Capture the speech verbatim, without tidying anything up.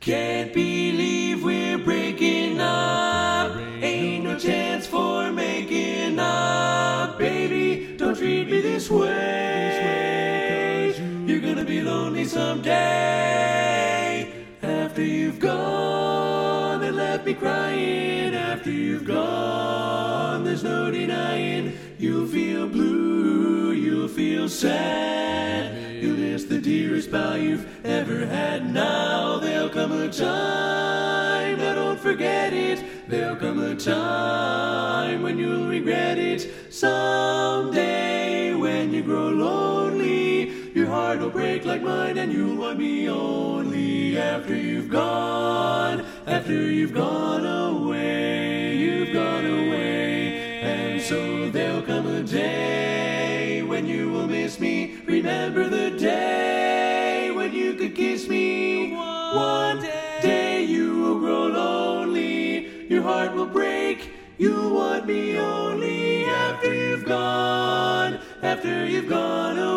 Can't believe we're breaking up. Ain't no chance for making up. Baby, don't treat me this way. You're gonna be lonely someday. After you've gone and left me crying. After you've gone, there's no denying. You'll feel blue, you'll feel sad. You'll miss the dearest pal you've ever had. Now there'll come a time, now don't forget it. There'll come a time when you'll regret it. Someday when you grow lonely, your heart will break like mine and you'll want me only. After you've gone, after you've gone away, you've gone away. And so there'll come a day when you will miss me. Remember the day when you could kiss me. One day you will grow lonely. Your heart will break. You'll want me only. After you've gone, after you've gone away.